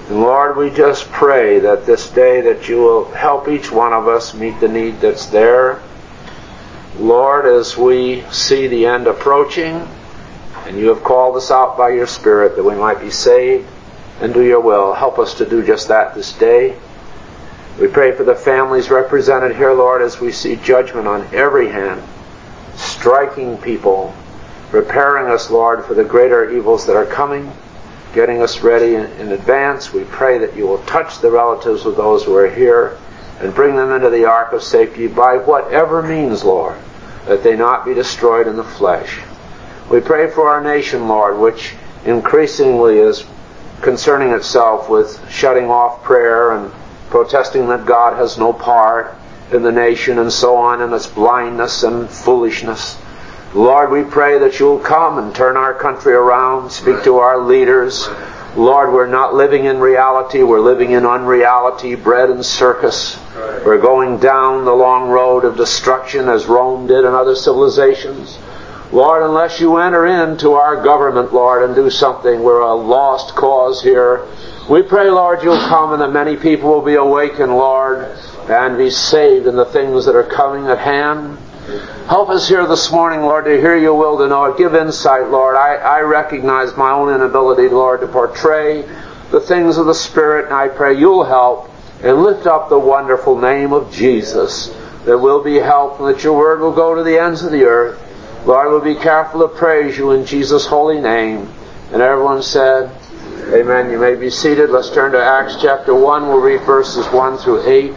And Lord, we just pray that this day that you will help each one of us meet the need that's there. Lord, as we see the end approaching, and you have called us out by your Spirit that we might be saved and do your will, help us to do just that this day. We pray for the families represented here, Lord, as we see judgment on every hand, striking people, preparing us, Lord, for the greater evils that are coming, getting us ready in advance. We pray that you will touch the relatives of those who are here and bring them into the ark of safety by whatever means, Lord, that they not be destroyed in the flesh. We pray for our nation, Lord, which increasingly is concerning itself with shutting off prayer and protesting that God has no part in the nation and so on, in its blindness and foolishness. Lord, we pray that you'll come and turn our country around, speak to our leaders. Lord, we're not living in reality, we're living in unreality, bread and circus. We're going down the long road of destruction as Rome did and other civilizations. Lord, unless you enter into our government, Lord, and do something, we're a lost cause here. We pray, Lord, you'll come and that many people will be awakened, Lord, and be saved in the things that are coming at hand. Help us here this morning, Lord, to hear your will, to know it. Give insight, Lord. I recognize my own inability, Lord, to portray the things of the Spirit, and I pray you'll help and lift up the wonderful name of Jesus. There will be help, and that your word will go to the ends of the earth. Lord, we'll be careful to praise you in Jesus' holy name. And everyone said, amen. You may be seated. Let's turn to Acts chapter 1. We'll read verses 1 through 8.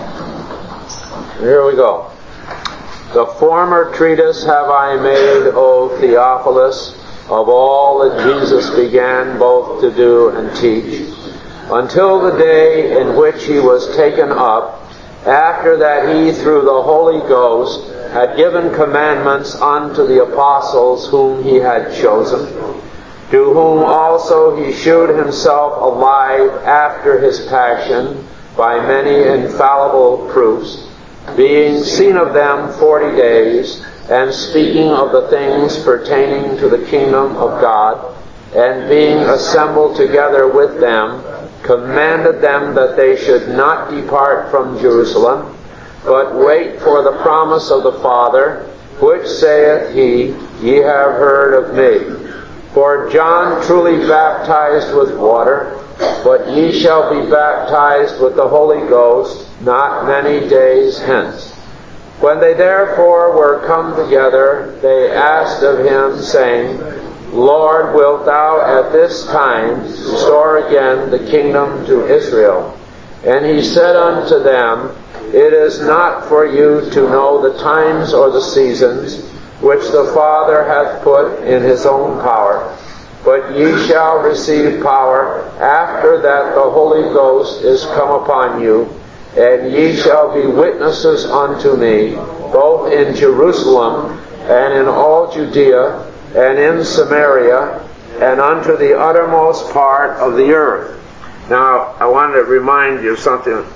Here we go. The former treatise have I made, O Theophilus, of all that Jesus began both to do and teach, until the day in which he was taken up, after that he through the Holy Ghost had given commandments unto the apostles whom he had chosen, to whom also he shewed himself alive after his passion by many infallible proofs, being seen of them 40 days, and speaking of the things pertaining to the kingdom of God, and being assembled together with them, commanded them that they should not depart from Jerusalem, but wait for the promise of the Father, which saith he, Ye have heard of me. For John truly baptized with water, but ye shall be baptized with the Holy Ghost not many days hence. When they therefore were come together, they asked of him, saying, Lord, wilt thou at this time restore again the kingdom to Israel? And he said unto them, It is not for you to know the times or the seasons which the Father hath put in his own power, but ye shall receive power after that the Holy Ghost is come upon you, and ye shall be witnesses unto me, both in Jerusalem and in all Judea and in Samaria and unto the uttermost part of the earth. Now, I wanted to remind you of something.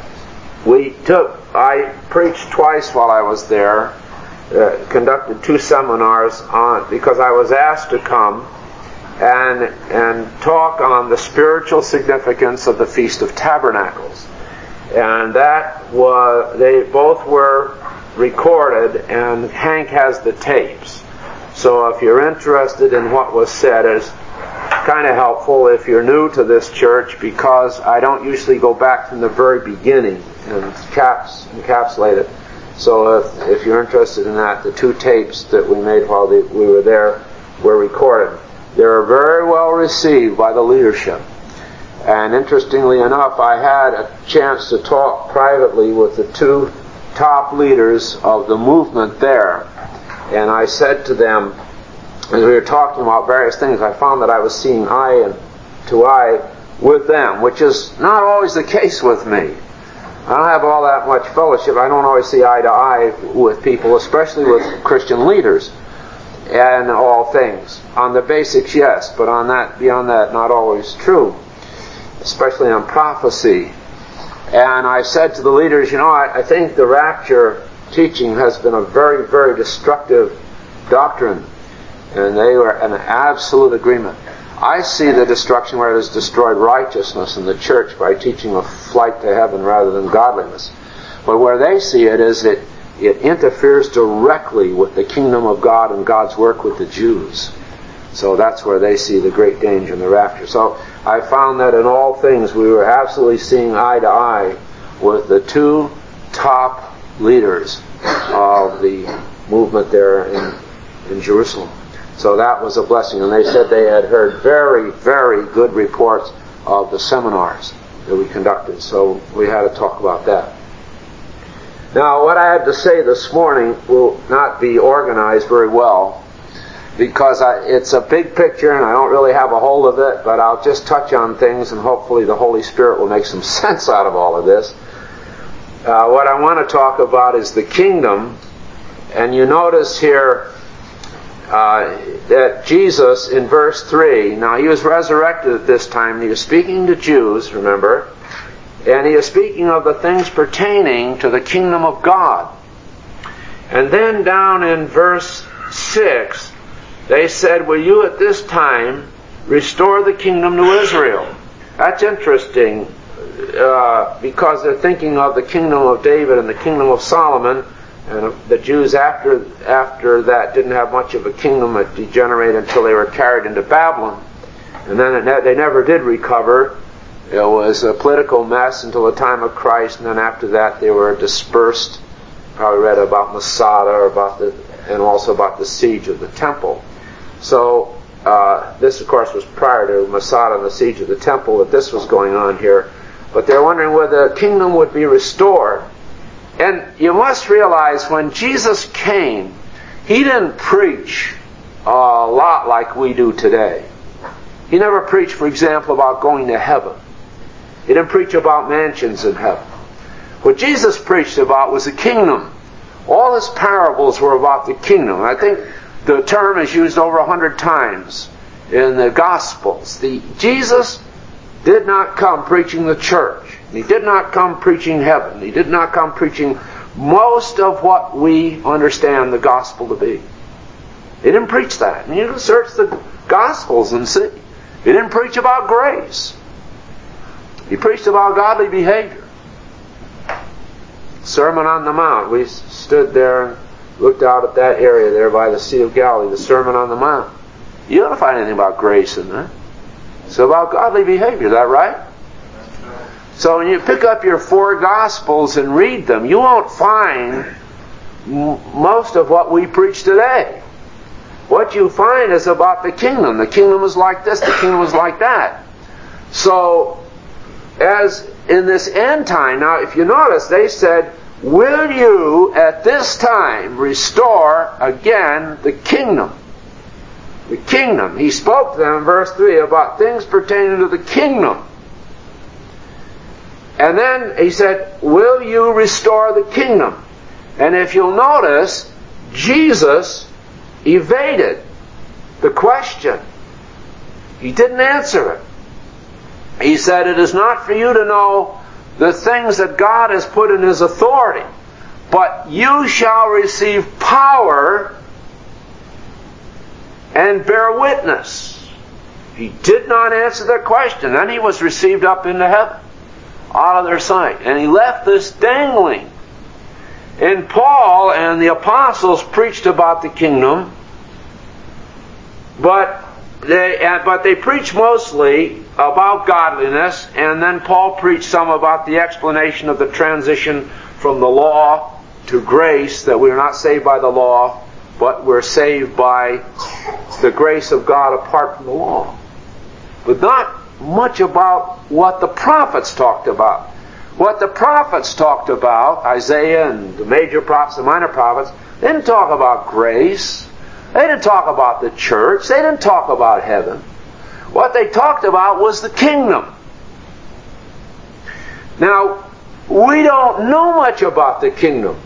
I preached twice while I was there, conducted 2 seminars because I was asked to come and talk on the spiritual significance of the Feast of Tabernacles. And they both were recorded, and Hank has the tapes. So if you're interested in what was said, it's kind of helpful if you're new to this church, because I don't usually go back from the very beginning and encapsulate it. So if you're interested in that, the 2 tapes that we made while we were there were recorded. They were very well received by the leadership. And interestingly enough, I had a chance to talk privately with the 2 top leaders of the movement there. And I said to them, as we were talking about various things, I found that I was seeing eye to eye with them, which is not always the case with me. I don't have all that much fellowship. I don't always see eye to eye with people, especially with Christian leaders, and all things. On the basics, yes, but on that, beyond that, not always true, especially on prophecy. And I said to the leaders, I think the rapture teaching has been a very, very destructive doctrine. And they were in absolute agreement. I see the destruction where it has destroyed righteousness in the church by teaching a flight to heaven rather than godliness. But where they see it is it interferes directly with the kingdom of God and God's work with the Jews. So that's where they see the great danger in the rapture. So I found that in all things we were absolutely seeing eye to eye with the two top leaders of the movement there in Jerusalem. So that was a blessing. And they said they had heard very, very good reports of the seminars that we conducted. So we had to talk about that. Now, what I have to say this morning will not be organized very well because it's a big picture and I don't really have a hold of it, but I'll just touch on things and hopefully the Holy Spirit will make some sense out of all of this. What I want to talk about is the kingdom. And you notice here that Jesus, in verse 3, now he was resurrected at this time, and he was speaking to Jews, remember, and he is speaking of the things pertaining to the kingdom of God. And then down in verse 6, they said, will you at this time restore the kingdom to Israel? That's interesting because they're thinking of the kingdom of David and the kingdom of Solomon. And the Jews after that didn't have much of a kingdom. It degenerated until they were carried into Babylon. And then they never did recover. It was a political mess until the time of Christ. And then after that they were dispersed. Probably read about Masada and also about the siege of the temple. So this of course was prior to Masada and the siege of the temple that this was going on here. But they're wondering whether the kingdom would be restored. And you must realize when Jesus came, he didn't preach a lot like we do today. He never preached, for example, about going to heaven. He didn't preach about mansions in heaven. What Jesus preached about was the kingdom. All his parables were about the kingdom. I think the term is used over 100 times in the Gospels. Jesus did not come preaching the church. He did not come preaching heaven. He did not come preaching most of what we understand the gospel to be. He didn't preach that. And you can search the Gospels and see. He didn't preach about grace. He preached about godly behavior. Sermon on the Mount. We stood there and looked out at that area there by the Sea of Galilee, the Sermon on the Mount. You don't find anything about grace in there. It's about godly behavior. Is that right? So when you pick up your 4 Gospels and read them, you won't find most of what we preach today. What you find is about the kingdom. The kingdom is like this, the kingdom is like that. So, as in this end time, now if you notice, they said, will you at this time restore again the kingdom? The kingdom. He spoke to them in verse 3 about things pertaining to the kingdom. And then he said, will you restore the kingdom? And if you'll notice, Jesus evaded the question. He didn't answer it. He said, it is not for you to know the things that God has put in His authority, but you shall receive power and bear witness. He did not answer their question. Then he was received up into heaven, out of their sight. And he left this dangling. And Paul and the apostles preached about the kingdom, but they preached mostly about godliness, and then Paul preached some about the explanation of the transition from the law to grace, that we are not saved by the law, but we're saved by the grace of God apart from the law. But not much about what the prophets talked about. What the prophets talked about, Isaiah and the major prophets, the minor prophets, they didn't talk about grace. They didn't talk about the church. They didn't talk about heaven. What they talked about was the kingdom. Now, we don't know much about the kingdom.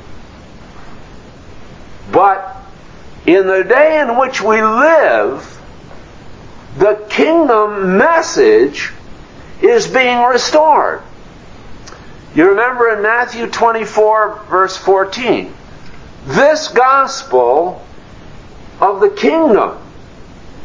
But in the day in which we live, the kingdom message is being restored. You remember in Matthew 24, verse 14, this gospel of the kingdom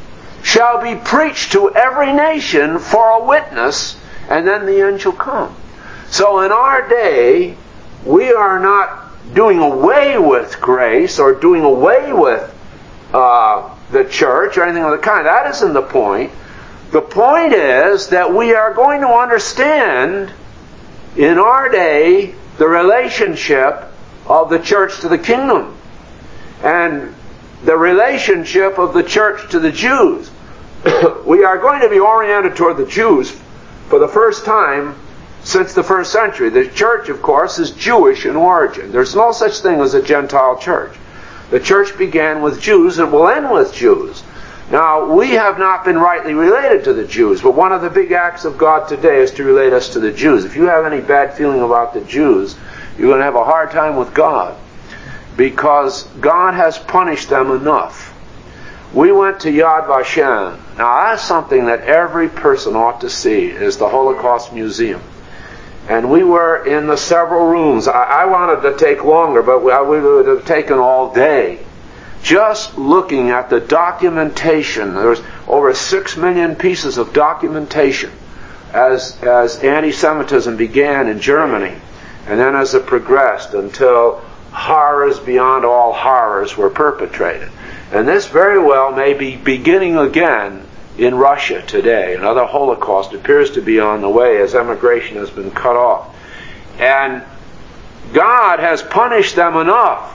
shall be preached to every nation for a witness, and then the end shall come. So in our day, we are not doing away with grace or doing away with the church or anything of the kind. That isn't the point. The point is that we are going to understand in our day the relationship of the church to the kingdom and the relationship of the church to the Jews. We are going to be oriented toward the Jews for the first time since the first century. The church, of course, is Jewish in origin. There's no such thing as a Gentile church. The church began with Jews and will end with Jews. Now, we have not been rightly related to the Jews, but one of the big acts of God today is to relate us to the Jews. If you have any bad feeling about the Jews, you're going to have a hard time with God, because God has punished them enough. We went to Yad Vashem. Now, that's something that every person ought to see, is the Holocaust Museum. And we were in the several rooms. I wanted to take longer, but we would have taken all day just looking at the documentation. There's over 6 million pieces of documentation as anti-Semitism began in Germany, and then as it progressed until horrors beyond all horrors were perpetrated. And this very well may be beginning again in Russia today. Another Holocaust appears to be on the way as emigration has been cut off. And God has punished them enough.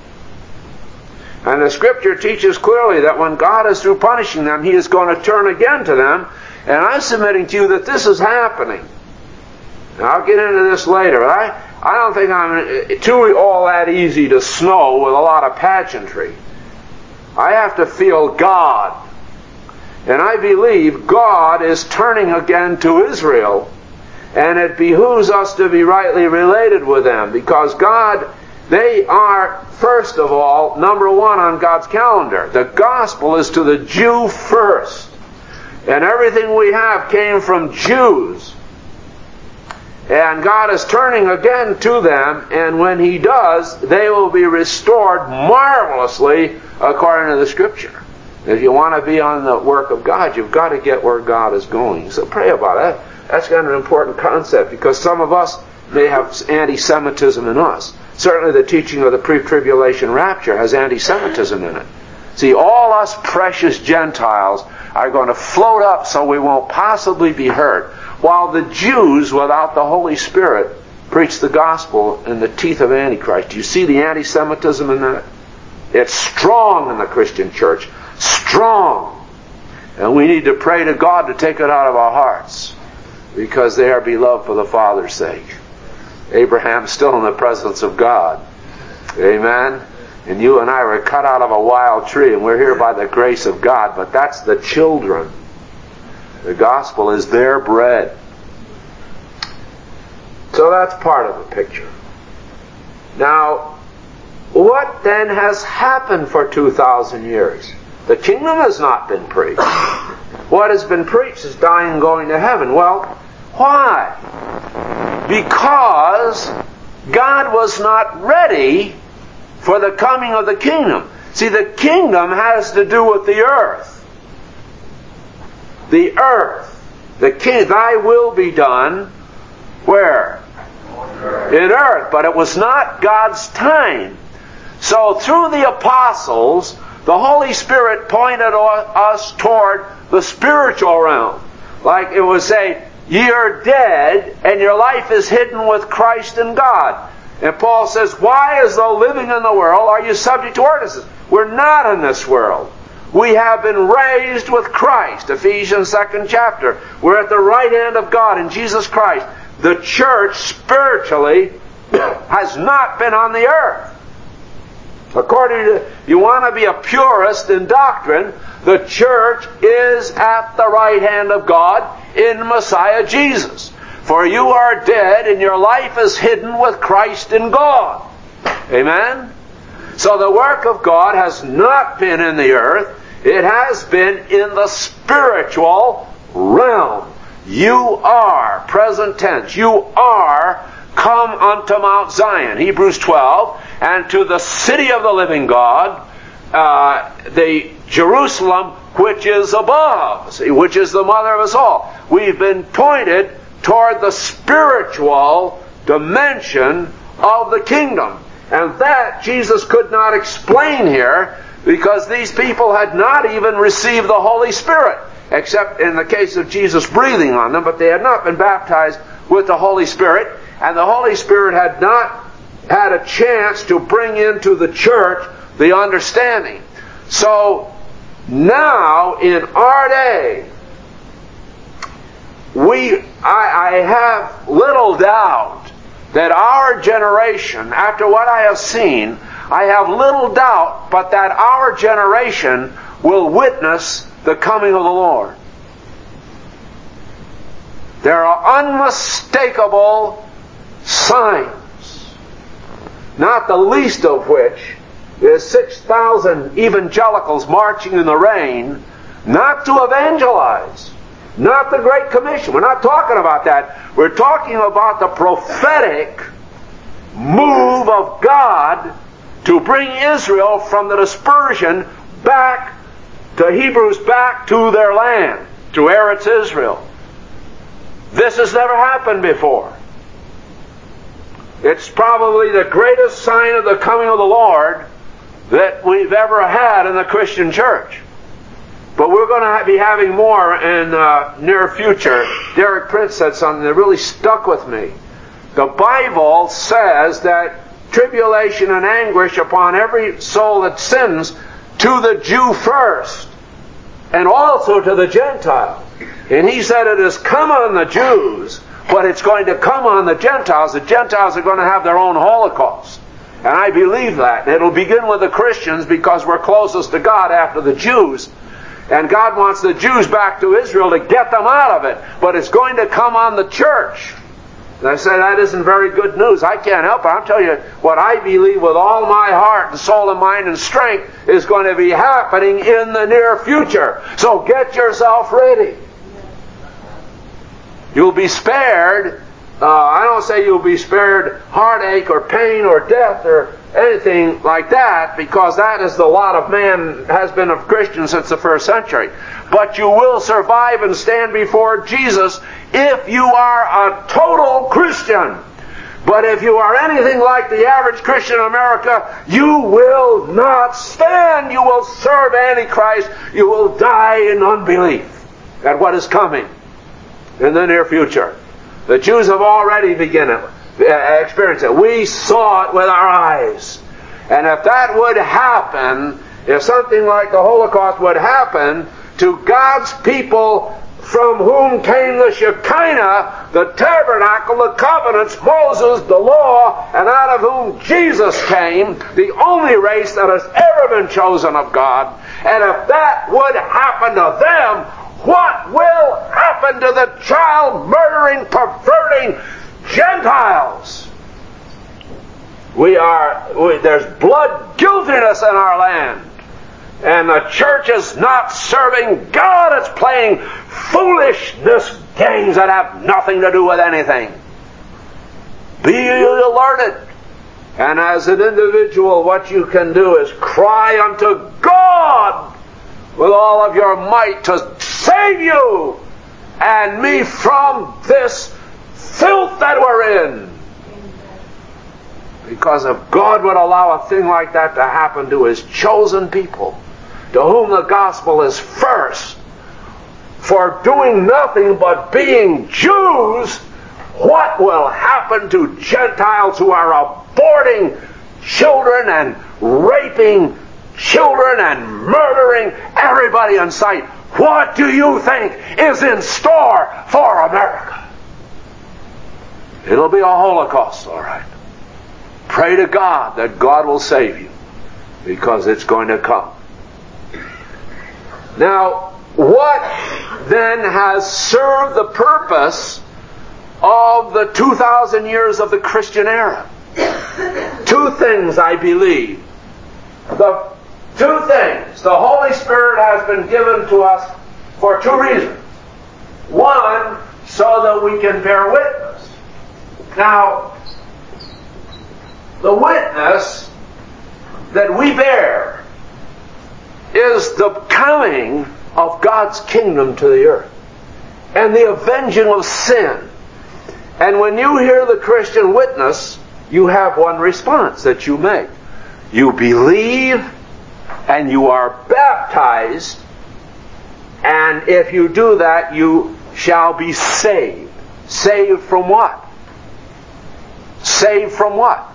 And the Scripture teaches clearly that when God is through punishing them, He is going to turn again to them. And I'm submitting to you that this is happening. Now, I'll get into this later, but I don't think I'm too all that easy to snow with a lot of pageantry. I have to feel God. And I believe God is turning again to Israel. And it behooves us to be rightly related with them, because God, they are, first of all, number one on God's calendar. The gospel is to the Jew first. And everything we have came from Jews. And God is turning again to them, and when He does, they will be restored marvelously according to the Scripture. If you want to be on the work of God, you've got to get where God is going. So pray about it. That's kind of an important concept, because some of us may have anti-Semitism in us. Certainly the teaching of the pre-tribulation rapture has anti-Semitism in it. See, all us precious Gentiles are going to float up so we won't possibly be hurt, while the Jews, without the Holy Spirit, preach the gospel in the teeth of Antichrist. Do you see the anti-Semitism in that? It's strong in the Christian church. Strong. And we need to pray to God to take it out of our hearts, because they are beloved for the Father's sake. Abraham's still in the presence of God. Amen? And you and I were cut out of a wild tree, and we're here by the grace of God, but that's the children. The gospel is their bread. So that's part of the picture. Now, what then has happened for 2,000 years? The kingdom has not been preached. What has been preached is dying and going to heaven. Well, why? Because God was not ready for the coming of the kingdom. See, the kingdom has to do with the earth. The earth. The king, thy will be done, where? In earth. But it was not God's time. So through the apostles, the Holy Spirit pointed us toward the spiritual realm. Like it would say, ye are dead, and your life is hidden with Christ in God. And Paul says, why, as though living in the world, are you subject to ordinances? We're not in this world. We have been raised with Christ. Ephesians 2nd chapter. We're at the right hand of God in Jesus Christ. The church, spiritually, has not been on the earth. According to, you want to be a purist in doctrine, the church is at the right hand of God in Messiah Jesus. For you are dead, and your life is hidden with Christ in God. Amen? So the work of God has not been in the earth. It has been in the spiritual realm. You are, present tense, you are come unto Mount Zion, Hebrews 12, and to the city of the living God, the Jerusalem which is above, see, which is the mother of us all. We've been pointed toward the spiritual dimension of the kingdom. And that Jesus could not explain here, because these people had not even received the Holy Spirit, except in the case of Jesus breathing on them, but they had not been baptized with the Holy Spirit, and the Holy Spirit had not had a chance to bring into the church the understanding. So now, in our day, I have little doubt that our generation, after what I have seen, I have little doubt but that our generation will witness the coming of the Lord. There are unmistakable signs, not the least of which is 6,000 evangelicals marching in the rain, not to evangelize, not the Great Commission. We're not talking about that. We're talking about the prophetic move of God to bring Israel from the dispersion back to Hebrews, back to their land, to Eretz Israel. This has never happened before. It's probably the greatest sign of the coming of the Lord that we've ever had in the Christian church. But we're going to be having more in near future. Derek Prince said something that really stuck with me. The Bible says that tribulation and anguish upon every soul that sins, to the Jew first, and also to the Gentile. And he said it has come on the Jews, but it's going to come on the Gentiles. The Gentiles are going to have their own Holocaust. And I believe that. And it'll begin with the Christians, because we're closest to God after the Jews. And God wants the Jews back to Israel to get them out of it. But it's going to come on the church. And I say that isn't very good news. I can't help it. I'll tell you what I believe with all my heart and soul and mind and strength is going to be happening in the near future. So get yourself ready. You'll be spared. I don't say you'll be spared heartache or pain or death or anything like that, because that is the lot of man has been of Christians since the first century. But you will survive and stand before Jesus if you are a total Christian. But if you are anything like the average Christian in America, you will not stand. You will serve Antichrist. You will die in unbelief at what is coming in the near future. The Jews have already begun to experience it. We saw it with our eyes. And if that would happen, if something like the Holocaust would happen to God's people, from whom came the Shekinah, the tabernacle, the covenants, Moses, the law, and out of whom Jesus came, the only race that has ever been chosen of God, and if that would happen to them, what will happen to the child-murdering, perverting Gentiles? There's blood guiltiness in our land. And the church is not serving God. It's playing foolishness games that have nothing to do with anything. Be alerted. And as an individual, what you can do is cry unto God with all of your might to save you and me from this filth that we're in. Because if God would allow a thing like that to happen to His chosen people, to whom the gospel is first, for doing nothing but being Jews, what will happen to Gentiles who are aborting children and raping children and murdering everybody in sight? What do you think is in store for America? It'll be a Holocaust, all right. Pray to God that God will save you, because it's going to come. Now, what then has served the purpose of the 2,000 years of the Christian era? Two things, I believe. The two things. The Holy Spirit has been given to us for two reasons. One, so that we can bear witness. Now, the witness that we bear is the coming of God's kingdom to the earth and the avenging of sin. And when you hear the Christian witness, you have one response that you make. You believe and you are baptized, and if you do that, you shall be saved. Saved from what? Saved from what?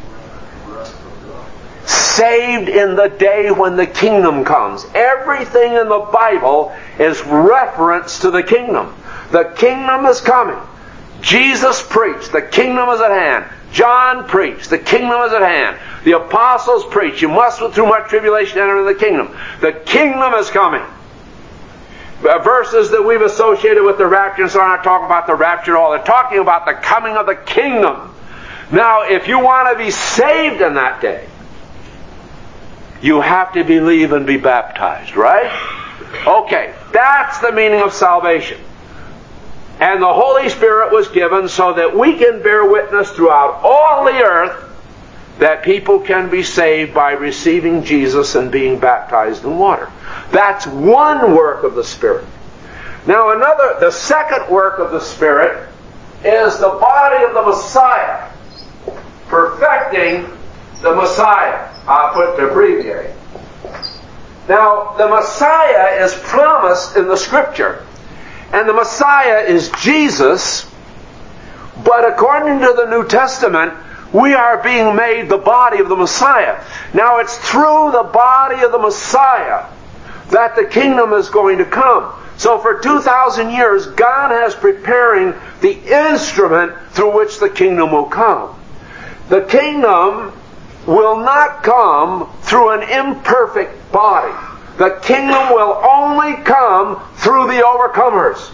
Saved in the day when the kingdom comes. Everything in the Bible is reference to the kingdom. The kingdom is coming. Jesus preached, the kingdom is at hand. John preached, the kingdom is at hand. The apostles preached, you must through much tribulation enter into the kingdom. The kingdom is coming. Verses that we've associated with the rapture, so I'm not talking about the rapture at all. They're talking about the coming of the kingdom. Now, if you want to be saved in that day, you have to believe and be baptized, right? Okay, that's the meaning of salvation. And the Holy Spirit was given so that we can bear witness throughout all the earth that people can be saved by receiving Jesus and being baptized in water. That's one work of the Spirit. Now the second work of the Spirit is the body of the Messiah. Perfecting the Messiah. I'll put the abbreviate. Now, the Messiah is promised in the Scripture. And the Messiah is Jesus. But according to the New Testament, we are being made the body of the Messiah. Now, it's through the body of the Messiah that the kingdom is going to come. So for 2,000 years, God has preparing the instrument through which the kingdom will come. The kingdom will not come through an imperfect body. The kingdom will only come through the overcomers.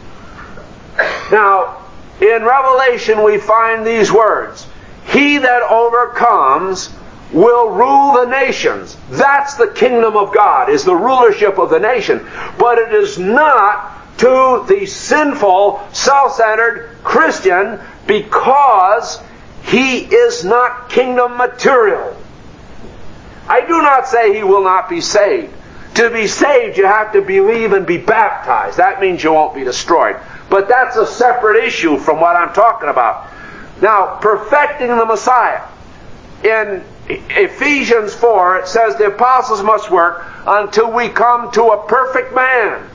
Now, in Revelation we find these words. He that overcomes will rule the nations. That's the kingdom of God, is the rulership of the nation. But it is not to the sinful, self-centered Christian, because he is not kingdom material. I do not say he will not be saved. To be saved, you have to believe and be baptized. That means you won't be destroyed. But that's a separate issue from what I'm talking about. Now, perfecting the Messiah. In Ephesians 4, it says the apostles must work until we come to a perfect man,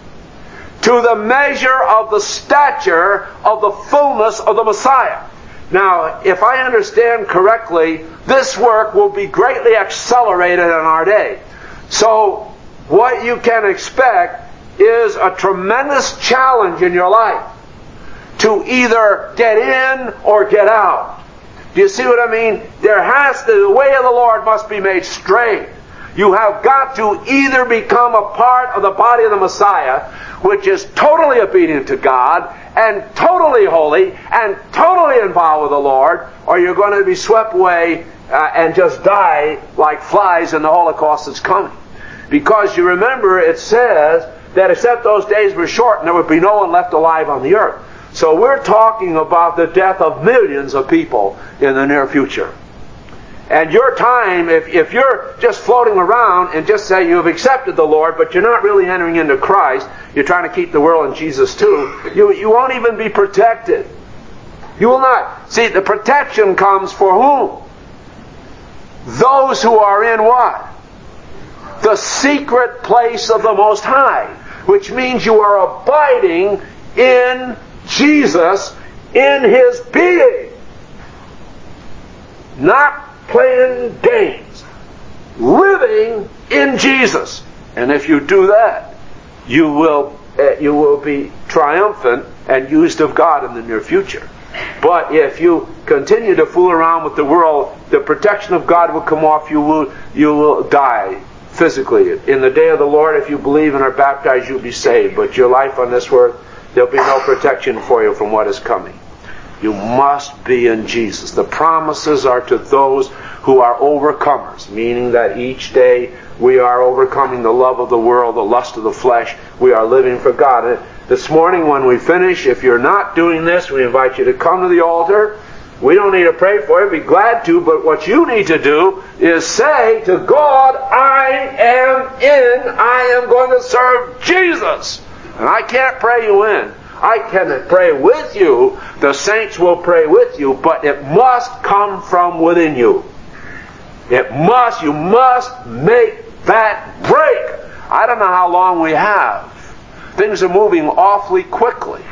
to the measure of the stature of the fullness of the Messiah. Now, if I understand correctly, this work will be greatly accelerated in our day. So, what you can expect is a tremendous challenge in your life to either get in or get out. Do you see what I mean? The way of the Lord must be made straight. You have got to either become a part of the body of the Messiah, which is totally obedient to God, and totally holy, and totally involved with the Lord, or you're going to be swept away and just die like flies in the Holocaust that's coming. Because you remember it says that except those days were shortened, there would be no one left alive on the earth. So we're talking about the death of millions of people in the near future. And your time, if you're just floating around and just say you've accepted the Lord, but you're not really entering into Christ, you're trying to keep the world in Jesus too, you won't even be protected. You will not. See, the protection comes for whom? Those who are in what? The secret place of the Most High. Which means you are abiding in Jesus, in His being. Not playing games. Living in Jesus. And if you do that, you will be triumphant and used of God in the near future. But if you continue to fool around with the world, the protection of God will come off. You will die physically. In the day of the Lord, if you believe and are baptized, you'll be saved. But your life on this earth, there'll be no protection for you from what is coming. You must be in Jesus. The promises are to those who are overcomers, meaning that each day we are overcoming the love of the world, the lust of the flesh. We are living for God. And this morning when we finish, if you're not doing this, we invite you to come to the altar. We don't need to pray for you. Be glad to. But what you need to do is say to God, I am going to serve Jesus. And I can't pray you in. I can pray with you. The saints will pray with you. But it must come from within you. You must make that break. I don't know how long we have. Things are moving awfully quickly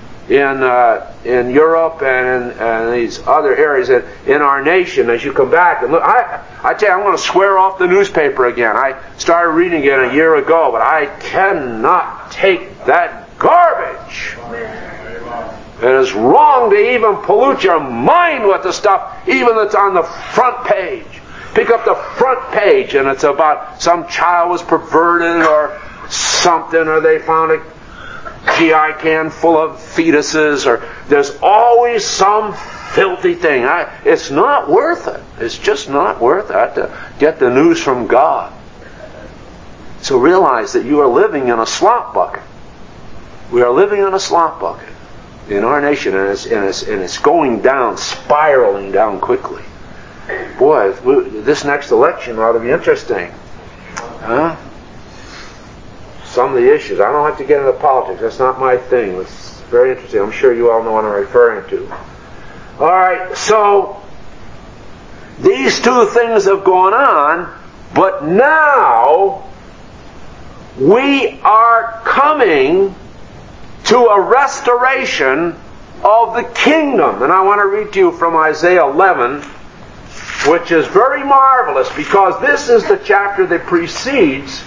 in Europe and in these other areas in our nation. As you come back and look, I tell you, I'm going to swear off the newspaper again. I started reading it a year ago, but I cannot take that garbage. It is wrong to even pollute your mind with the stuff, even that's on the front page. Pick up the front page and it's about some child was perverted or something, or they found a GI can full of fetuses, or there's always some filthy thing. It's not worth it. It's just not worth it. I have to get the news from God. So realize that you are living in a slop bucket. We are living in a slop bucket in our nation, and it's going down, spiraling down quickly. Boy, this next election ought to be interesting. Huh? Some of the issues. I don't have to get into politics. That's not my thing. It's very interesting. I'm sure you all know what I'm referring to. All right, so these two things have gone on, but now we are coming to a restoration of the kingdom. And I want to read to you from Isaiah 11, which is very marvelous, because this is the chapter that precedes.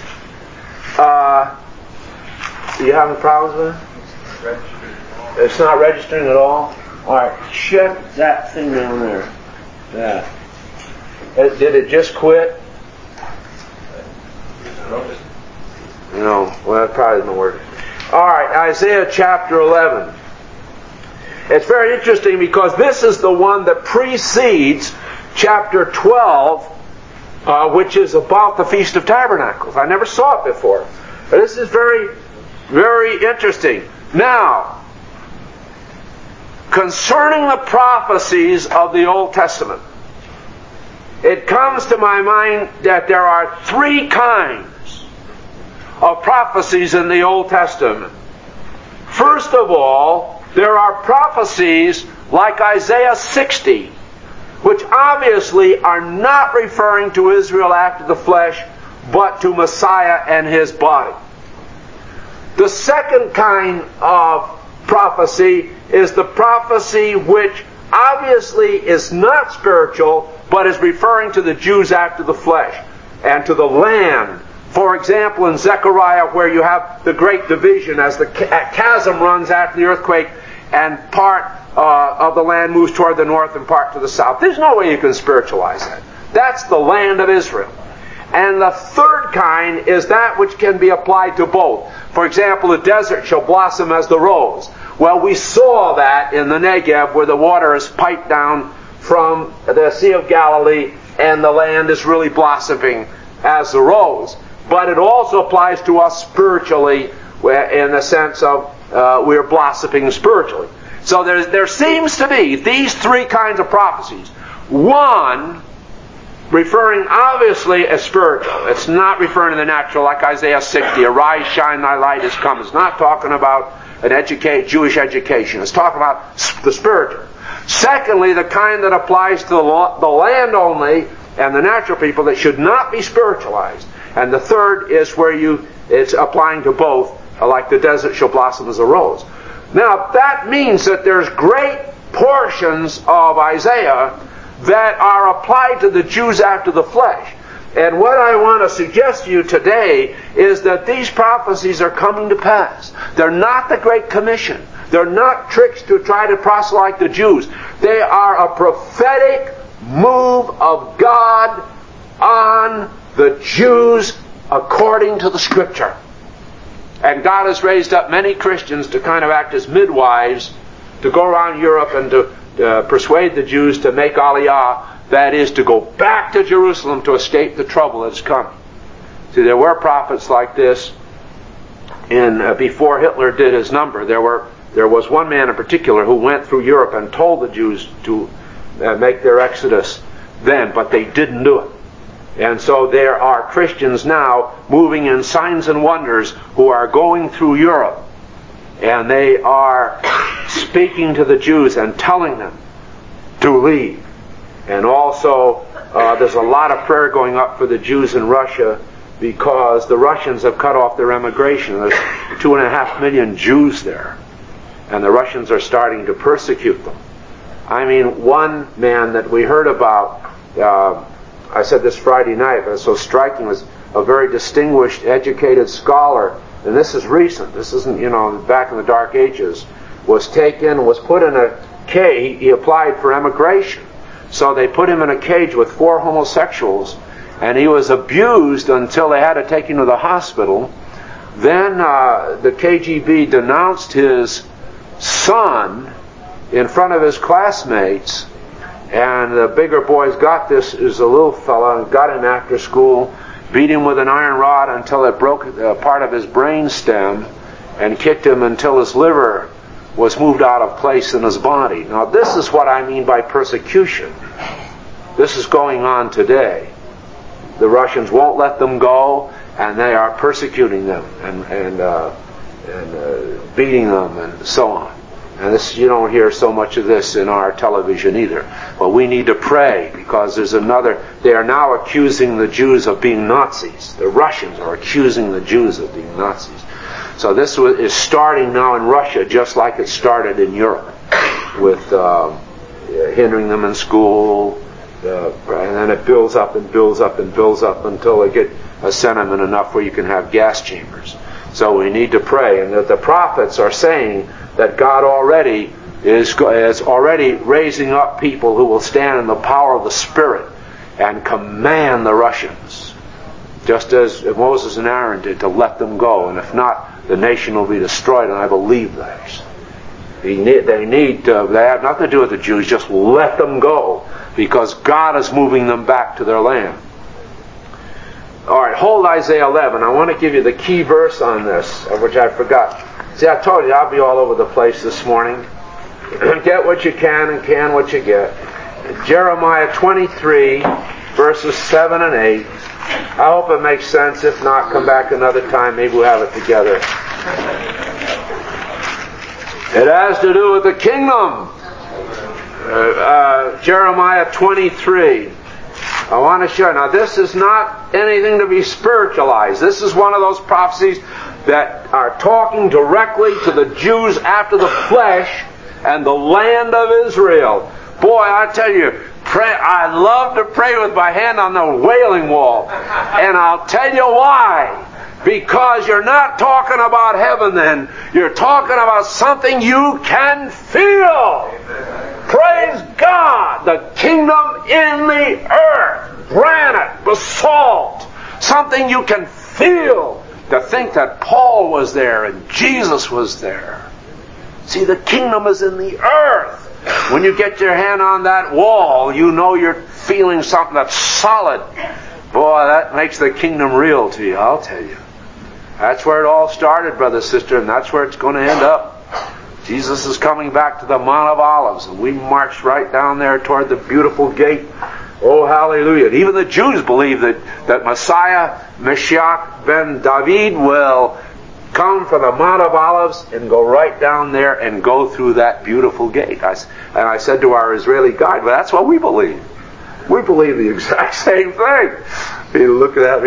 Do you have any problems with it? It's not registering at all? Alright, check that thing down there. Yeah. Did it just quit? No, well, that probably doesn't work. Alright, Isaiah chapter 11. It's very interesting because this is the one that precedes chapter 12, which is about the Feast of Tabernacles. I never saw it before. But this is very, very interesting. Now, concerning the prophecies of the Old Testament, it comes to my mind that there are three kinds of prophecies in the Old Testament. First of all, there are prophecies like Isaiah 60, which obviously are not referring to Israel after the flesh, but to Messiah and His body. The second kind of prophecy is the prophecy which obviously is not spiritual, but is referring to the Jews after the flesh and to the land. For example, in Zechariah, where you have the great division as the chasm runs after the earthquake, and part of the land moves toward the north and part to the south. There's no way you can spiritualize that. That's the land of Israel. And the third kind is that which can be applied to both. For example, the desert shall blossom as the rose. Well, we saw that in the Negev, where the water is piped down from the Sea of Galilee and the land is really blossoming as the rose. But it also applies to us spiritually, in the sense of we're blossoming spiritually. So there seems to be these three kinds of prophecies. One, referring obviously as spiritual. It's not referring to the natural, like Isaiah 60. Arise, shine, thy light is come. It's not talking about an Jewish education. It's talking about the spiritual. Secondly, the kind that applies to the land only and the natural people that should not be spiritualized. And the third is where it's applying to both, like the desert shall blossom as a rose. Now, that means that there's great portions of Isaiah that are applied to the Jews after the flesh. And what I want to suggest to you today is that these prophecies are coming to pass. They're not the Great Commission. They're not tricks to try to proselyte the Jews. They are a prophetic move of God on the Jews according to the Scripture. And God has raised up many Christians to kind of act as midwives, to go around Europe and to persuade the Jews to make Aliyah, that is, to go back to Jerusalem to escape the trouble that is coming. See, there were prophets like this before Hitler did his number. There was one man in particular who went through Europe and told the Jews to make their exodus then, but they didn't do it. And so there are Christians now moving in signs and wonders who are going through Europe, and they are speaking to the Jews and telling them to leave. And also there's a lot of prayer going up for the Jews in Russia, because the Russians have cut off their emigration. There's 2.5 million Jews there, and the Russians are starting to persecute them. I mean, one man that we heard about, I said this Friday night, but it's so striking, was a very distinguished, educated scholar, and this is recent, this isn't, back in the Dark Ages, was put in a cage. He applied for emigration. So they put him in a cage with 4 homosexuals, and he was abused until they had to take him to the hospital. Then the KGB denounced his son in front of his classmates, and the bigger boys got this as a little fella and got him after school, beat him with an iron rod until it broke part of his brain stem, and kicked him until his liver was moved out of place in his body. Now this is what I mean by persecution. This is going on today. The Russians won't let them go, and they are persecuting them and beating them and so on. And this, you don't hear so much of this in our television either. But we need to pray, because they are now accusing the Jews of being Nazis. The Russians are accusing the Jews of being Nazis. So this is starting now in Russia, just like it started in Europe, with hindering them in school, and then it builds up and builds up and builds up until they get a sentiment enough where you can have gas chambers. So we need to pray, and that the prophets are saying that God already is already raising up people who will stand in the power of the Spirit and command the Russians, just as Moses and Aaron did, to let them go, and if not, the nation will be destroyed. And I believe that. They have nothing to do with the Jews. Just let them go, because God is moving them back to their land. All right, hold Isaiah 11. I want to give you the key verse on this, which I forgot. See, I told you I'll be all over the place this morning. Get what you can and can what you get. Jeremiah 23, verses 7 and 8. I hope it makes sense. If not, come back another time. Maybe we'll have it together. It has to do with the kingdom. Jeremiah 23. I want to show you. Now, this is not anything to be spiritualized. This is one of those prophecies that are talking directly to the Jews after the flesh and the land of Israel. Boy, I tell you, I love to pray with my hand on the Wailing Wall. And I'll tell you why. Because you're not talking about heaven then. You're talking about something you can feel. Praise God. The kingdom in the earth. Granite, basalt. Something you can feel. To think that Paul was there and Jesus was there. See, the kingdom is in the earth. When you get your hand on that wall, you know you're feeling something that's solid. Boy, that makes the kingdom real to you, I'll tell you. That's where it all started, brother, sister, and that's where it's going to end up. Jesus is coming back to the Mount of Olives, and we marched right down there toward the beautiful gate. Oh, hallelujah. And even the Jews believe that Messiah, Mashiach ben David, will come from the Mount of Olives and go right down there and go through that beautiful gate. And I said to our Israeli guide, well, that's what we believe. We believe the exact same thing. He looked at me.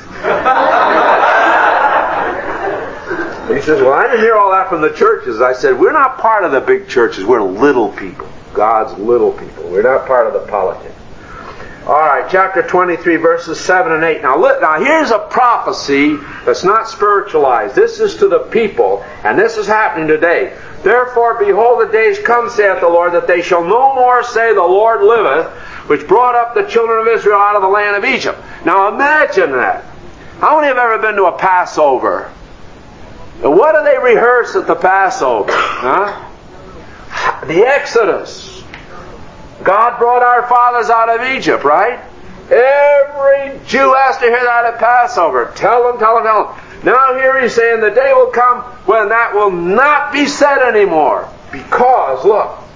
He says, well, I didn't hear all that from the churches. I said, we're not part of the big churches. We're little people. God's little people. We're not part of the politics. All right, chapter 23, verses 7 and 8. Now here's a prophecy that's not spiritualized. This is to the people, and this is happening today. Therefore, behold, the days come, saith the Lord, that they shall no more say, the Lord liveth, which brought up the children of Israel out of the land of Egypt. Now imagine that. How many have ever been to a Passover? What do they rehearse at the Passover? Huh? The Exodus. God brought our fathers out of Egypt, right? Every Jew has to hear that at Passover. Tell them. Now here he's saying the day will come when that will not be said anymore. Because, look,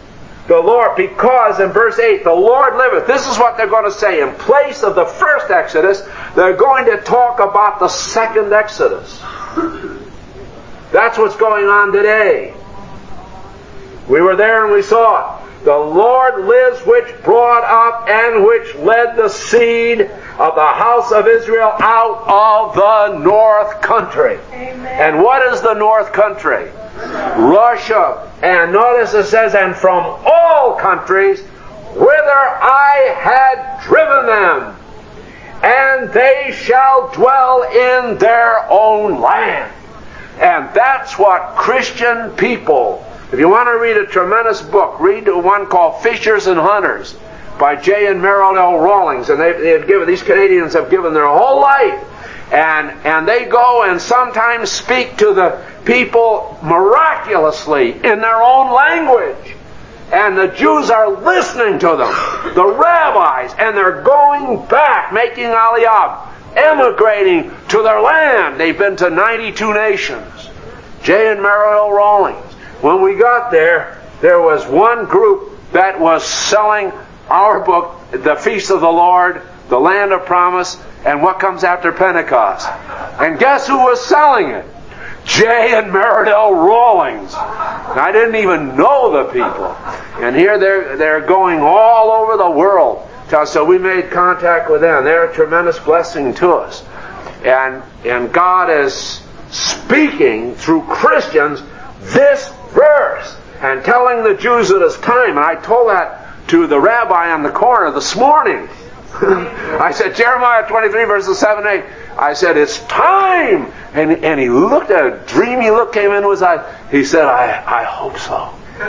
The Lord, because in verse 8, the Lord liveth. This is what they're going to say. In place of the first Exodus, they're going to talk about the second Exodus. That's what's going on today. We were there and we saw it. The Lord lives, which brought up and which led the seed of the house of Israel out of the north country. Amen. And what is the north country? Russia. And notice it says, and from all countries whither I had driven them, and they shall dwell in their own land. And that's what Christian people, if you want to read a tremendous book, read one called Fishers and Hunters by J. and Merrill L. Rawlings. And these Canadians have given their whole life. And they go and sometimes speak to the people miraculously in their own language. And the Jews are listening to them, the rabbis, and they're going back, making aliyah, emigrating to their land. They've been to 92 nations. J. and Merrill L. Rawlings. When we got there, there was one group that was selling our book, The Feast of the Lord, The Land of Promise, and what comes after Pentecost. And guess who was selling it? J. and Merrill Rawlings. And I didn't even know the people. And here they're going all over the world. So we made contact with them. They're a tremendous blessing to us. And God is speaking through Christians this verse and telling the Jews that it's time. And I told that to the rabbi on the corner this morning. I said, Jeremiah 23 verses 7 and 8. I said, it's time. And he looked at a dreamy look came into his eyes. He said, I hope so.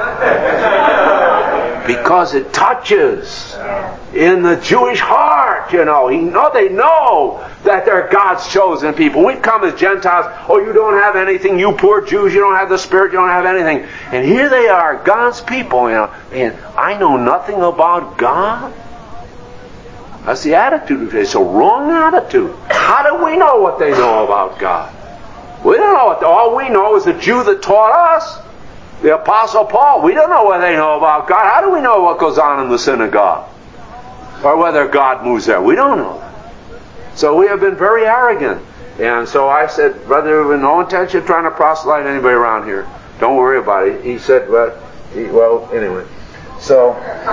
Because it touches in the Jewish heart, you know. They know that they're God's chosen people. We come as Gentiles. Oh, you don't have anything. You poor Jews, you don't have the Spirit. You don't have anything. And here they are, God's people, you know. And I know nothing about God. That's the attitude. It's a wrong attitude. How do we know what they know about God? We don't know. All we know is the Jew that taught us, the Apostle Paul. We don't know what they know about God. How do we know what goes on in the synagogue? Or whether God moves there? We don't know that. So we have been very arrogant. And so I said, brother, we have no intention of trying to proselyte anybody around here. Don't worry about it. He said, well, anyway. So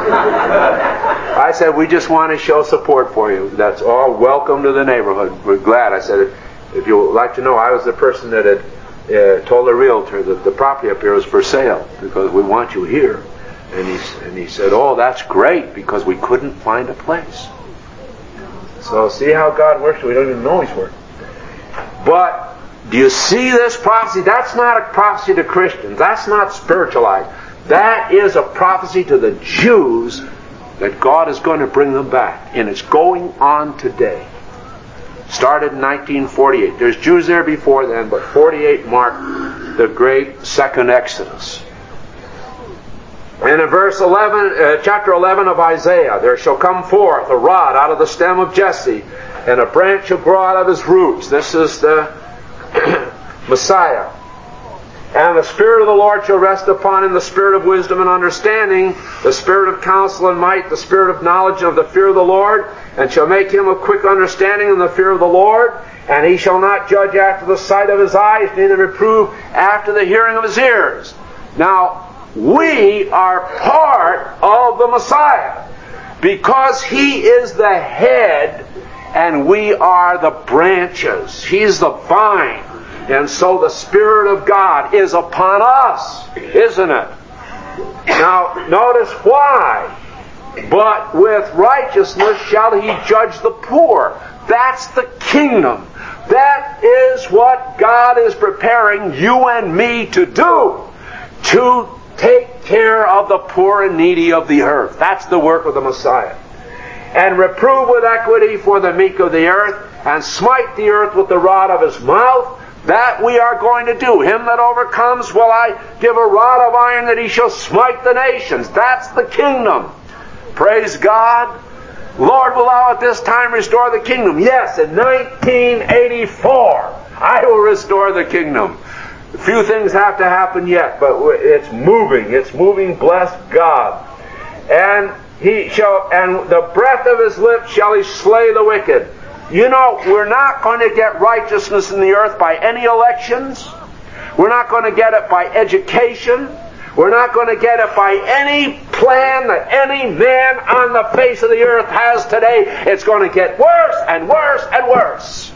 I said, we just want to show support for you. That's all. Welcome to the neighborhood. We're glad. I said, if you would like to know, I was the person that had told the realtor that the property up here was for sale because we want you here. And he said, oh, that's great because we couldn't find a place. So see how God works? We don't even know He's working. But do you see this prophecy? That's not a prophecy to Christians. That's not spiritualized. That is a prophecy to the Jews that God is going to bring them back. And it's going on today. Started in 1948. There's Jews there before then, but 48 marked the great second Exodus. And in verse 11, chapter 11 of Isaiah, there shall come forth a rod out of the stem of Jesse, and a branch shall grow out of his roots. This is the Messiah. And the Spirit of the Lord shall rest upon him, the Spirit of wisdom and understanding, the Spirit of counsel and might, the Spirit of knowledge and of the fear of the Lord, and shall make him of quick understanding in the fear of the Lord. And he shall not judge after the sight of his eyes, neither reprove after the hearing of his ears. Now, we are part of the Messiah because He is the head and we are the branches. He's the vine. And so the Spirit of God is upon us, isn't it? Now, notice why. But with righteousness shall He judge the poor. That's the kingdom. That is what God is preparing you and me to do. To take care of the poor and needy of the earth. That's the work of the Messiah. And reprove with equity for the meek of the earth, and smite the earth with the rod of His mouth. That we are going to do. Him that overcomes will I give a rod of iron that he shall smite the nations. That's the kingdom. Praise God. Lord will thou at this time restore the kingdom. Yes, in 1984, I will restore the kingdom. A few things have to happen yet, but it's moving. It's moving, bless God. and the breath of his lips shall he slay the wicked. You know, we're not going to get righteousness in the earth by any elections. We're not going to get it by education. We're not going to get it by any plan that any man on the face of the earth has today. It's going to get worse and worse and worse.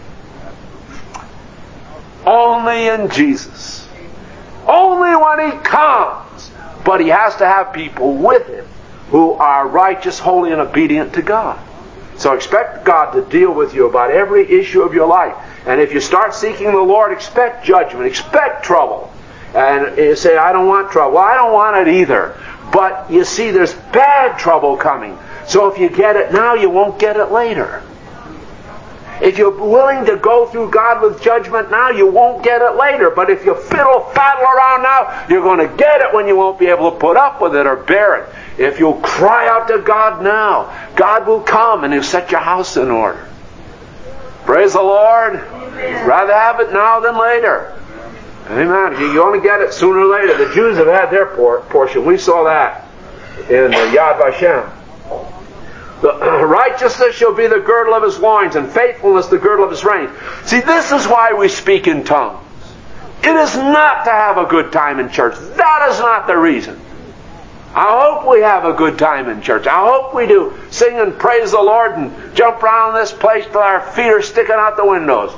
Only in Jesus. Only when He comes. But He has to have people with Him who are righteous, holy, and obedient to God. So expect God to deal with you about every issue of your life. And if you start seeking the Lord, expect judgment, expect trouble. And you say, I don't want trouble. Well, I don't want it either. But you see, there's bad trouble coming. So if you get it now, you won't get it later. If you're willing to go through God with judgment now, you won't get it later. But if you faddle around now, you're going to get it when you won't be able to put up with it or bear it. If you'll cry out to God now, God will come and He'll set your house in order. Praise the Lord. Amen. Rather have it now than later. Amen. You only get it sooner or later. The Jews have had their portion. We saw that in Yad Vashem. The righteousness shall be the girdle of his loins, and faithfulness the girdle of his reins. See, this is why we speak in tongues. It is not to have a good time in church. That is not the reason. I hope we have a good time in church. I hope we do sing and praise the Lord and jump around this place till our feet are sticking out the windows.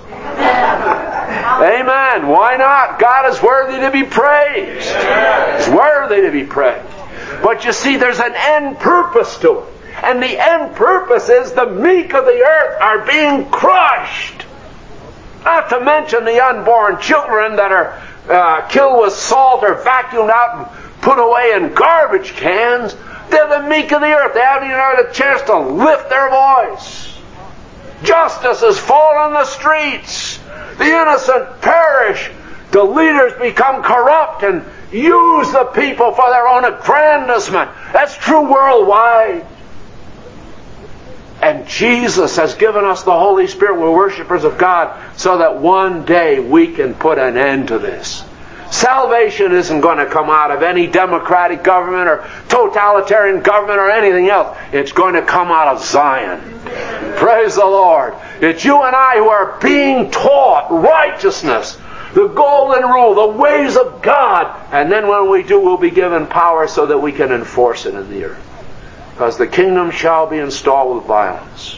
Amen. Why not? God is worthy to be praised. He's worthy to be praised. But you see, there's an end purpose to it. And the end purpose is the meek of the earth are being crushed. Not to mention the unborn children that are killed with salt or vacuumed out and put away in garbage cans. They're the meek of the earth. They haven't even had a chance to lift their voice. Justice has fallen on the streets. The innocent perish. The leaders become corrupt and use the people for their own aggrandizement. That's true worldwide. And Jesus has given us the Holy Spirit. We're worshipers of God so that one day we can put an end to this. Salvation isn't going to come out of any democratic government or totalitarian government or anything else. It's going to come out of Zion. Praise the Lord. It's you and I who are being taught righteousness, the golden rule, the ways of God. And then when we do, we'll be given power so that we can enforce it in the earth. Because the kingdom shall be installed with violence.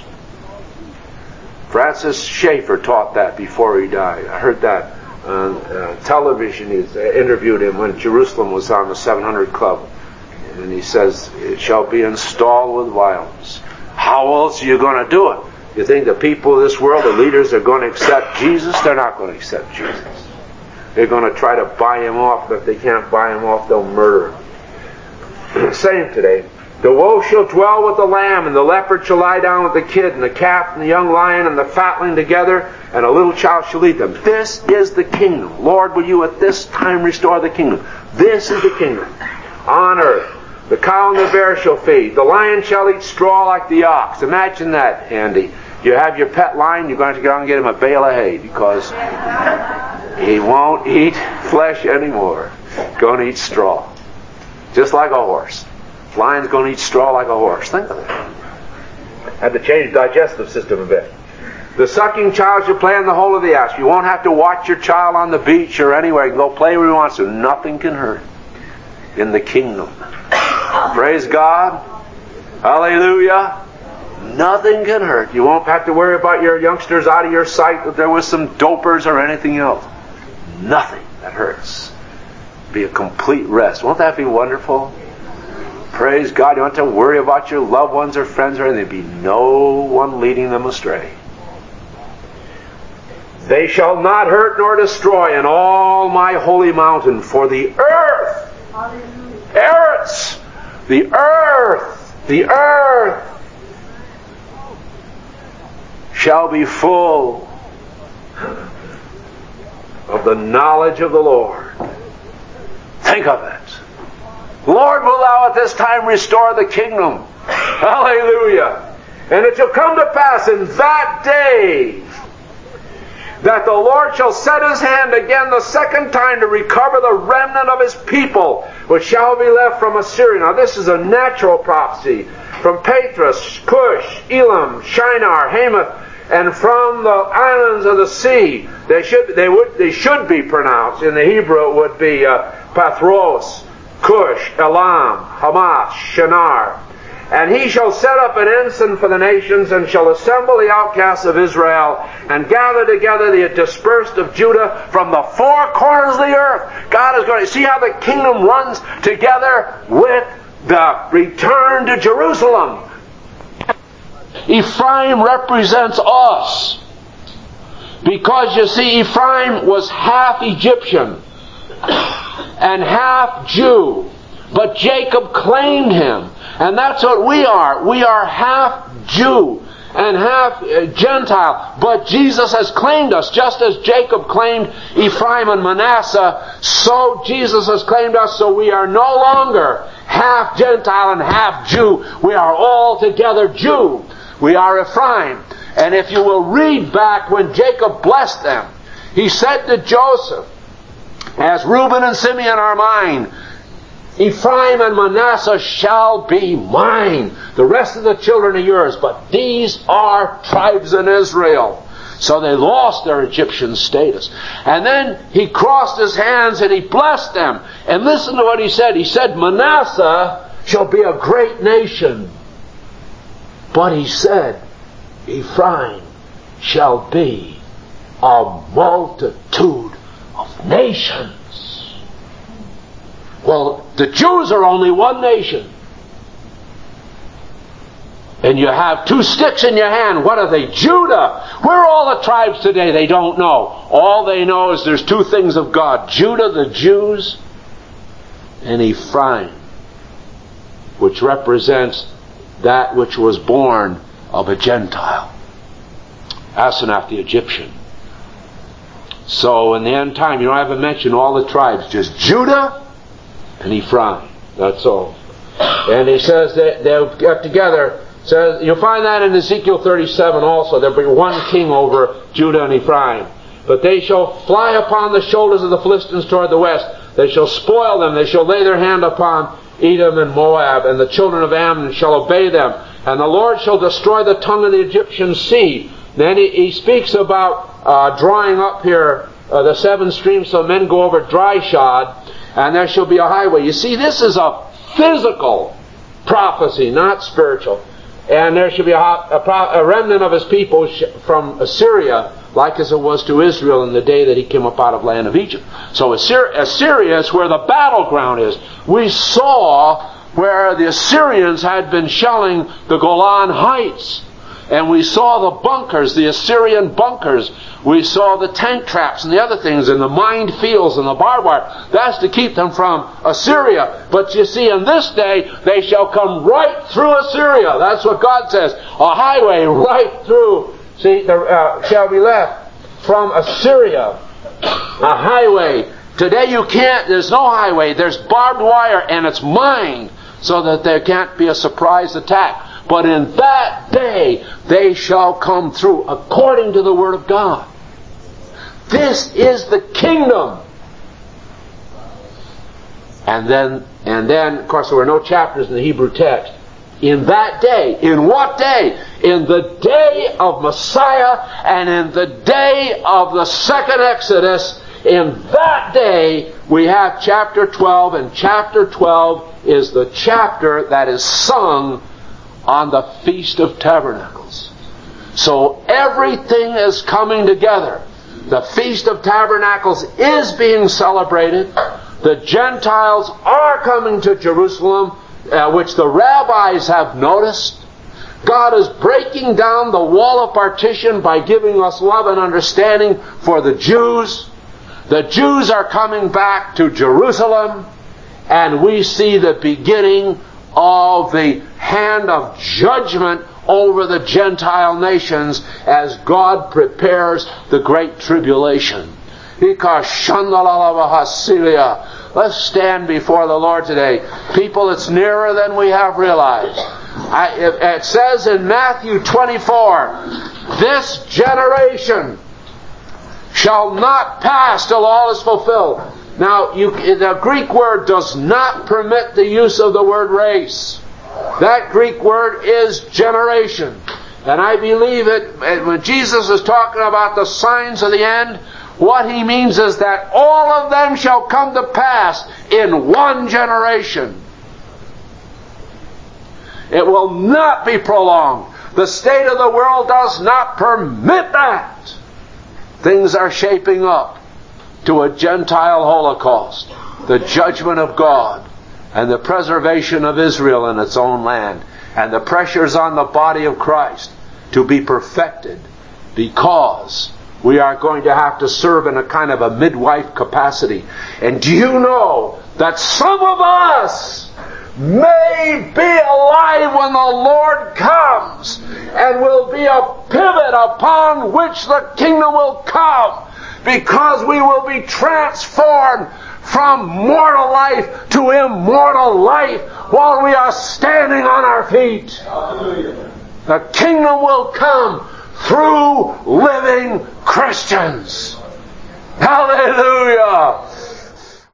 Francis Schaeffer taught that before he died. I heard that on television. He interviewed him when Jerusalem was on the 700 Club. And he says, it shall be installed with violence. How else are you going to do it? You think the people of this world, the leaders, are going to accept Jesus? They're not going to accept Jesus. They're going to try to buy him off, but if they can't buy him off, they'll murder him. Same today. The wolf shall dwell with the lamb, and the leopard shall lie down with the kid, and the calf and the young lion and the fatling together, and a little child shall lead them. This is the kingdom. Lord, will you at this time restore the kingdom? This is the kingdom. On earth, the cow and the bear shall feed. The lion shall eat straw like the ox. Imagine that, Andy. You have your pet lion, you're going to go and get him a bale of hay, because he won't eat flesh anymore. He's going to eat straw. Just like a horse. Lion's going to eat straw like a horse. Think of that. Had to change the digestive system a bit. The sucking child shall play in the hole of the asp. You won't have to watch your child on the beach or anywhere. You can go play where he wants to. Nothing can hurt in the kingdom. Praise God. Hallelujah. Nothing can hurt. You won't have to worry about your youngsters out of your sight if there was some dopers or anything else. Nothing that hurts. Be a complete rest. Won't that be wonderful? Praise God. You don't have to worry about your loved ones or friends or anything. There'll be no one leading them astray. They shall not hurt nor destroy in all my holy mountain, for the earth, the earth shall be full of the knowledge of the Lord. Think of it. Lord, will thou at this time restore the kingdom. Hallelujah. And it shall come to pass in that day that the Lord shall set his hand again the second time to recover the remnant of his people, which shall be left from Assyria. Now this is a natural prophecy. From Patras, Cush, Elam, Shinar, Hamath, and from the islands of the sea. They should be pronounced. In the Hebrew it would be Pathros, Cush, Elam, Hamath, Shinar. And he shall set up an ensign for the nations, and shall assemble the outcasts of Israel, and gather together the dispersed of Judah from the four corners of the earth. God is going to see how the kingdom runs together with the return to Jerusalem. Ephraim represents us. Because you see, Ephraim was half Egyptian and half Jew. But Jacob claimed him. And that's what we are. We are half Jew and half Gentile. But Jesus has claimed us. Just as Jacob claimed Ephraim and Manasseh, so Jesus has claimed us. So we are no longer half Gentile and half Jew. We are all together Jew. We are Ephraim. And if you will read back when Jacob blessed them, he said to Joseph, as Reuben and Simeon are mine, Ephraim and Manasseh shall be mine. The rest of the children are yours. But these are tribes in Israel. So they lost their Egyptian status. And then he crossed his hands and he blessed them. And listen to what he said. He said, Manasseh shall be a great nation. But he said, Ephraim shall be a multitude of nations. Well, the Jews are only one nation. And you have two sticks in your hand. What are they? Judah. Where are all the tribes today? They don't know. All they know is there's two things of God. Judah, the Jews, and Ephraim, which represents that which was born of a Gentile. Asenath the Egyptian. So in the end time, you don't have to mention all the tribes. Just Judah and Ephraim. That's all. And he says that they'll get together. Says, you'll find that in Ezekiel 37 also. There'll be one king over Judah and Ephraim. But they shall fly upon the shoulders of the Philistines toward the west. They shall spoil them. They shall lay their hand upon Edom and Moab. And the children of Ammon shall obey them. And the Lord shall destroy the tongue of the Egyptian sea. Then he speaks about drawing up here the seven streams so men go over dry shod. And there shall be a highway. You see, this is a physical prophecy, not spiritual. And there shall be a remnant of his people from Assyria, like as it was to Israel in the day that he came up out of land of Egypt. So Assyria is where the battleground is. We saw where the Assyrians had been shelling the Golan Heights. And we saw the bunkers, the Assyrian bunkers. We saw the tank traps and the other things, and the mined fields and the barbed wire. That's to keep them from Assyria. But you see, in this day, they shall come right through Assyria. That's what God says. A highway right through. See, shall be left from Assyria. A highway. Today you can't, there's no highway. There's barbed wire and it's mined so that there can't be a surprise attack. But in that day, they shall come through according to the Word of God. This is the kingdom. And then, of course, there were no chapters in the Hebrew text. In that day, in what day? In the day of Messiah and in the day of the second Exodus, in that day, we have chapter 12, and chapter 12 is the chapter that is sung on the Feast of Tabernacles. So everything is coming together. The Feast of Tabernacles is being celebrated. The Gentiles are coming to Jerusalem, which the rabbis have noticed. God is breaking down the wall of partition by giving us love and understanding for the Jews. The Jews are coming back to Jerusalem, and we see the beginning of the hand of judgment over the Gentile nations as God prepares the great tribulation. Let's stand before the Lord today. People, it's nearer than we have realized. It says in Matthew 24, this generation shall not pass till all is fulfilled. Now, the Greek word does not permit the use of the word race. That Greek word is generation. And I believe it, when Jesus is talking about the signs of the end, what he means is that all of them shall come to pass in one generation. It will not be prolonged. The state of the world does not permit that. Things are shaping up to a Gentile Holocaust, the judgment of God, and the preservation of Israel in its own land, and the pressures on the body of Christ to be perfected, because we are going to have to serve in a kind of a midwife capacity. And do you know that some of us may be alive when the Lord comes, and will be a pivot upon which the kingdom will come, because we will be transformed from mortal life to immortal life while we are standing on our feet. Hallelujah. The kingdom will come through living Christians. Hallelujah!